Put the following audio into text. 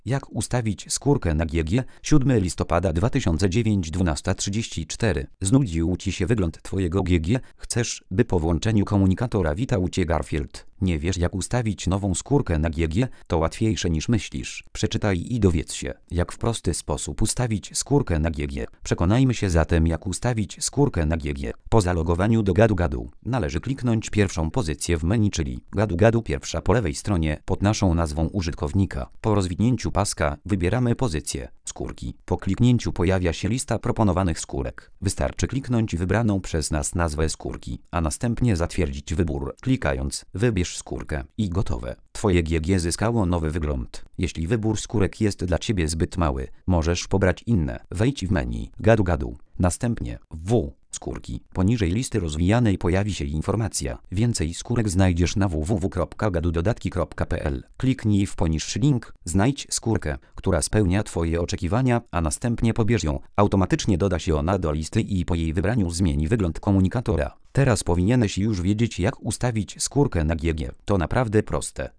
Jak ustawić skórkę na GG? 7 listopada 2009, 12:34. Znudził Ci się wygląd Twojego GG? Chcesz, by po włączeniu komunikatora witał Cię Garfield? Nie wiesz, jak ustawić nową skórkę na GG? To łatwiejsze niż myślisz. Przeczytaj i dowiedz się, jak w prosty sposób ustawić skórkę na GG. Przekonajmy się zatem, jak ustawić skórkę na GG. Po zalogowaniu do gadu-gadu należy kliknąć pierwszą pozycję w menu, czyli gadu-gadu, pierwsza po lewej stronie pod naszą nazwą użytkownika. Po rozwinięciu paska wybieramy pozycję skórki. Po kliknięciu pojawia się lista proponowanych skórek. Wystarczy kliknąć wybraną przez nas nazwę skórki, a następnie zatwierdzić wybór, klikając wybierz skórkę i gotowe. Twoje GG zyskało nowy wygląd. Jeśli wybór skórek jest dla Ciebie zbyt mały, możesz pobrać inne. Wejdź w menu gadu-gadu. Następnie w skórki. Poniżej listy rozwijanej pojawi się informacja. Więcej skórek znajdziesz na www.gadudodatki.pl. Kliknij w poniższy link, znajdź skórkę, która spełnia Twoje oczekiwania, a następnie pobierz ją. Automatycznie doda się ona do listy i po jej wybraniu zmieni wygląd komunikatora. Teraz powinieneś już wiedzieć, jak ustawić skórkę na GG. To naprawdę proste.